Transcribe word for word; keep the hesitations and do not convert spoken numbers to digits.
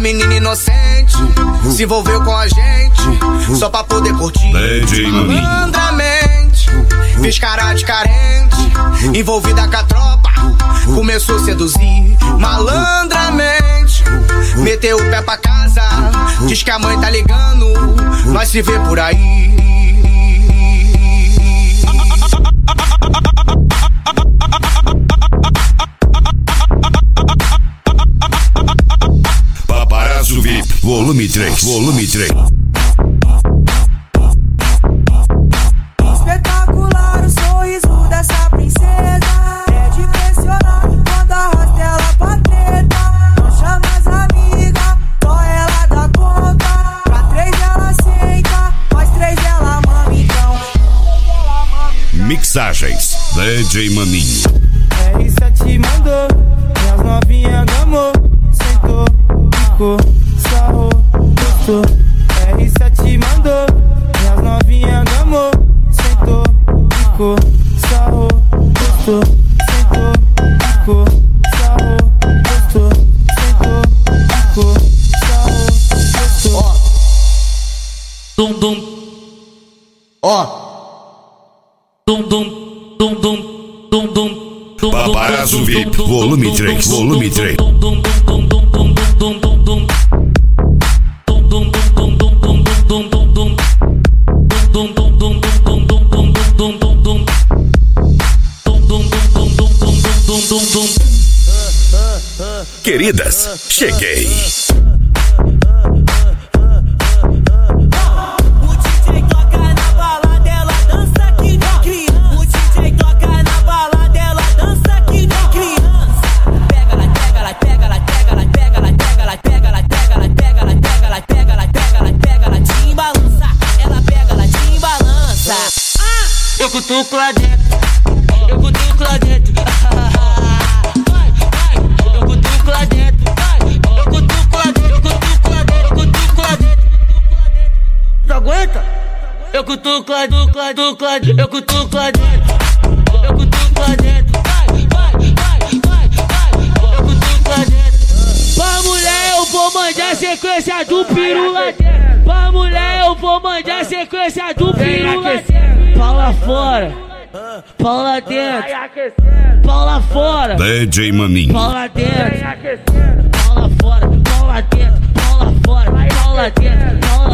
menina inocente se envolveu com a gente só pra poder curtir. Malandramente fez cara de carente, envolvida com a tropa, começou a seduzir. Malandramente meteu o pé pra casa, diz que a mãe tá ligando, nós se vê por aí. Paparazzo V I P, volume três, volume três. Espetacular o sorriso dessa princesa, é de impressionar quando arrasta ela pra treta. Não chama as amigas, só ela dá conta. Pra três ela senta, mais três ela mama então. Mixagens D J Maninho. R sete mandou, minhas novinhas gamou, sentou, ficou, sarrou, gostou. R sete mandou, minhas novinhas gamou, sentou, ficou, sarrou, gostou. Sentou, ficou, sarrou, gostou. Sentou, ficou, sarrou, gostou. Dum dum. Ó. Dum dum dum dum dum dum. Paparazzo V I P, volume três, volume três. Queridas, cheguei. Eu cutuco lá dentro, eu cutuco lá dentro. Vai, vai, eu cutuco lá dentro. Eu cutuco lá dentro, eu cutuco lá dentro, eu cutuco lá dentro. Tu aguenta? Eu cutuco lá dentro, eu cutuco lá dentro. Eu cutuco lá dentro. Vai, vai, vai, vai, vai. Eu cutuco lá dentro. Pra mulher eu vou mandar a sequência do peru lá dentro. Pra mulher eu vou mandar a sequência do peru lá dentro. Pau lá fora, pau lá dentro, pau lá fora, D J Maninho. pau lá dentro, pau lá fora, pau lá dentro, pau lá fora, pau lá dentro, pau lá